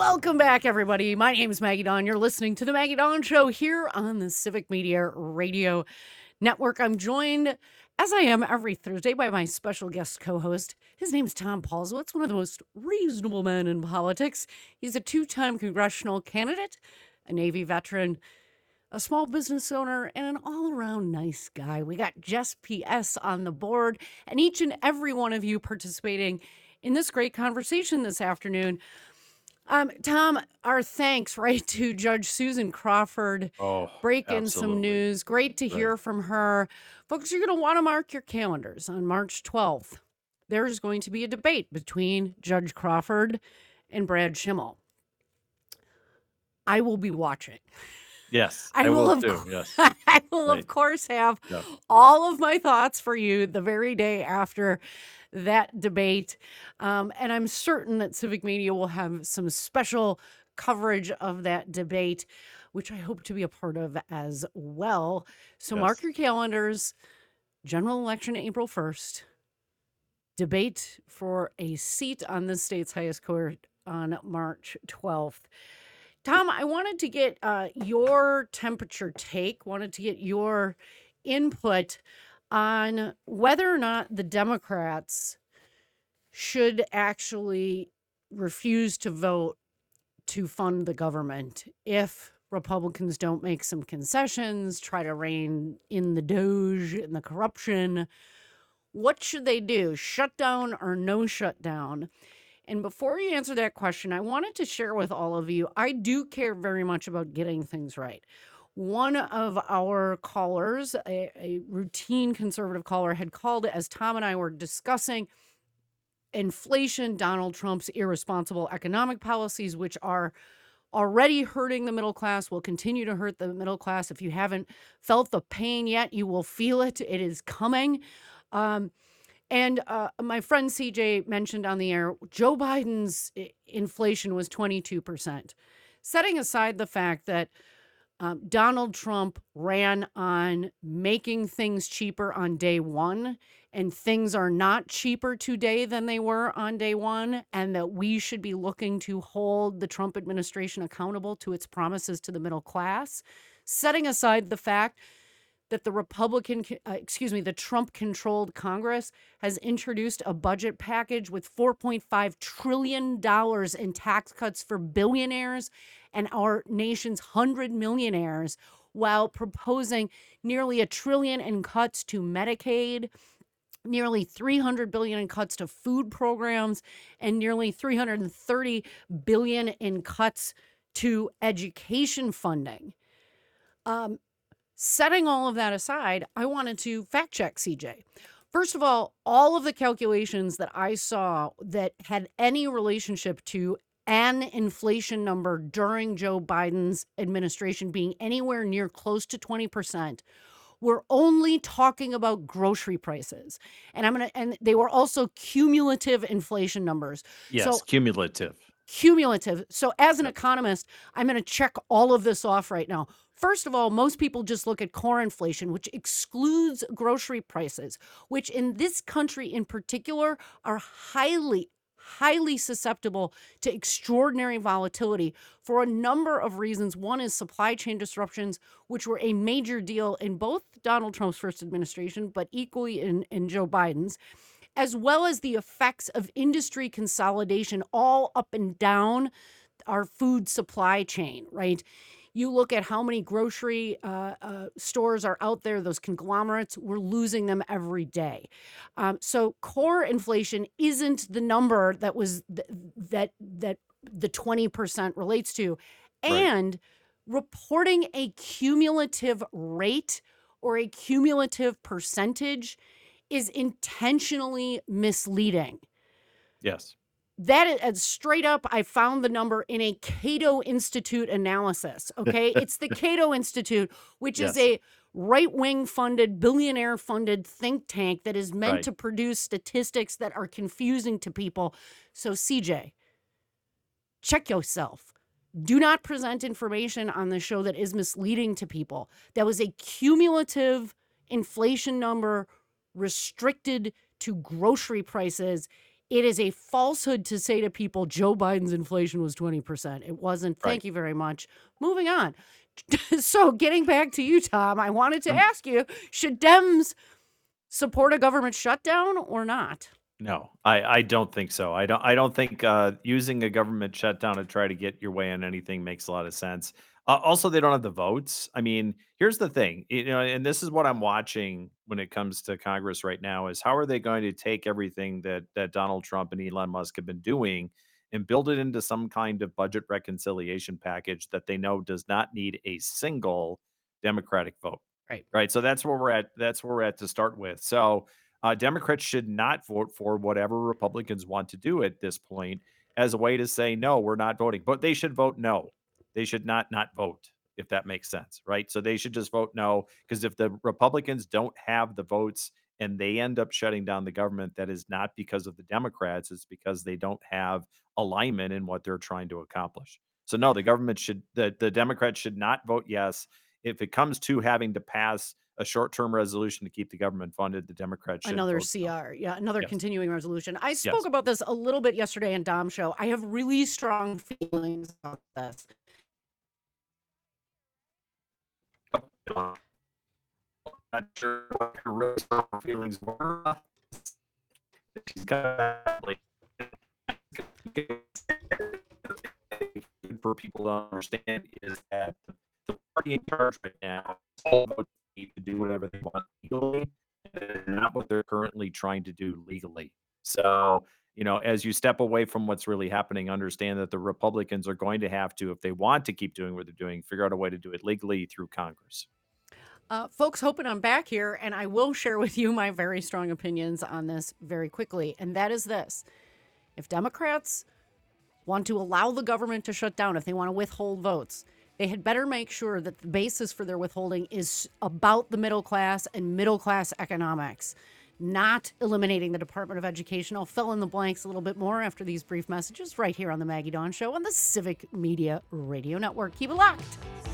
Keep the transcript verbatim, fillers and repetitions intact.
Welcome back, everybody. My name is Maggie Dawn. You're listening to The Maggie Dawn Show here on the Civic Media Radio Network. I'm joined, as I am every Thursday, by my special guest co-host. His name's Tom Paulsowitz, one of the most reasonable men in politics. He's a two-time congressional candidate, a Navy veteran, a small business owner, and an all-around nice guy. We got Jess P S on the board, and each and every one of you participating in this great conversation this afternoon. Um, Tom, our thanks right to Judge Susan Crawford. Oh, Breaking some absolutely. news. Great to Right. hear from her. Folks, you're going to want to mark your calendars on March twelfth. There's going to be a debate between Judge Crawford and Brad Schimmel. I will be watching. Yes, I I will will of too. cour- Yes. I will of Right. course have Yeah. all of my thoughts for you the very day after that debate. Um, and I'm certain that Civic Media will have some special coverage of that debate, which I hope to be a part of as well. So mark Yes. your calendars. General election April first. Debate for a seat on the state's highest court on March twelfth. Tom, I wanted to get uh, your temperature take, wanted to get your input on whether or not the Democrats should actually refuse to vote to fund the government if Republicans don't make some concessions, try to rein in the Doge and the corruption. What should they do? Shut down or no shutdown? And before you answer that question, I wanted to share with all of you, I do care very much about getting things right. One of our callers, a, a routine conservative caller, had called as Tom and I were discussing inflation, Donald Trump's irresponsible economic policies, which are already hurting the middle class, will continue to hurt the middle class. If you haven't felt the pain yet, you will feel it. It is coming. Um, and uh, my friend C J mentioned on the air, Joe Biden's i- inflation was twenty-two percent. Setting aside the fact that um, Donald Trump ran on making things cheaper on day one, and things are not cheaper today than they were on day one, and that we should be looking to hold the Trump administration accountable to its promises to the middle class. Setting aside the fact that the Republican, uh, excuse me, the Trump-controlled Congress has introduced a budget package with four point five trillion dollars in tax cuts for billionaires and our nation's one hundred millionaires, while proposing nearly a trillion in cuts to Medicaid, nearly three hundred billion in cuts to food programs, and nearly three hundred thirty billion in cuts to education funding. Um, Setting all of that aside, I wanted to fact check C J. First of all, all of the calculations that I saw that had any relationship to an inflation number during Joe Biden's administration being anywhere near close to twenty percent were only talking about grocery prices. And I'm going to, and they were also cumulative inflation numbers. Yes, So cumulative. cumulative. So as an Yep. economist, I'm going to check all of this off right now. First of all, most people just look at core inflation, which excludes grocery prices, which in this country in particular are highly, highly susceptible to extraordinary volatility for a number of reasons. One is supply chain disruptions, which were a major deal in both Donald Trump's first administration, but equally in, in Joe Biden's, as well as the effects of industry consolidation all up and down our food supply chain, right? You look at how many grocery uh, uh, stores are out there, those conglomerates, we're losing them every day. Um, so core inflation isn't the number that was th- that that the twenty percent relates to. Right. And reporting a cumulative rate or a cumulative percentage is intentionally misleading. Yes. That is as straight up, I found the number in a Cato Institute analysis. Okay. It's the Cato Institute, which is Yes. a right wing funded, billionaire funded think tank that is meant Right. to produce statistics that are confusing to people. So, C J, check yourself. Do not present information on the show that is misleading to people. That was a cumulative inflation number restricted to grocery prices. It is a falsehood to say to people Joe Biden's inflation was twenty percent. It wasn't. Right. Thank you very much. Moving on. So getting back to you, Tom, I wanted to Um, ask you, should Dems support a government shutdown or not? no, I, I don't think so. I don't I don't think uh, using a government shutdown to try to get your way on anything makes a lot of sense. Uh, also, they don't have the votes. I mean, here's the thing, you know, and this is what I'm watching when it comes to Congress right now: is how are they going to take everything that that Donald Trump and Elon Musk have been doing and build it into some kind of budget reconciliation package that they know does not need a single Democratic vote. Right. Right. So that's where we're at. That's where we're at to start with. So uh, Democrats should not vote for whatever Republicans want to do at this point as a way to say, no, we're not voting. But they should vote no. They should not not vote, if that makes sense. Right. So they should just vote no, because if the Republicans don't have the votes and they end up shutting down the government, that is not because of the Democrats. It's because they don't have alignment in what they're trying to accomplish. So no, the government should, the, the Democrats should not vote yes. If it comes to having to pass a short-term resolution to keep the government funded, the Democrats should Another vote no. C R. Yeah, another Yes. continuing resolution. I spoke Yes. about this a little bit yesterday in Dom's show. I have really strong feelings about this. Uh, Not sure what her really strong feelings were. She's got, like, for people to understand is that the party in charge right now is all about need to do whatever they want legally, and not what they're currently trying to do legally. So, you know, as you step away from what's really happening, understand that the Republicans are going to have to, if they want to keep doing what they're doing, figure out a way to do it legally through Congress. Uh, folks, hoping I'm back here, and I will share with you my very strong opinions on this very quickly. And that is this: if Democrats want to allow the government to shut down, if they want to withhold votes, they had better make sure that the basis for their withholding is about the middle class and middle class economics, not eliminating the Department of Education. I'll fill in the blanks a little bit more after these brief messages right here on the Maggie Dawn Show on the Civic Media Radio Network. Keep it locked.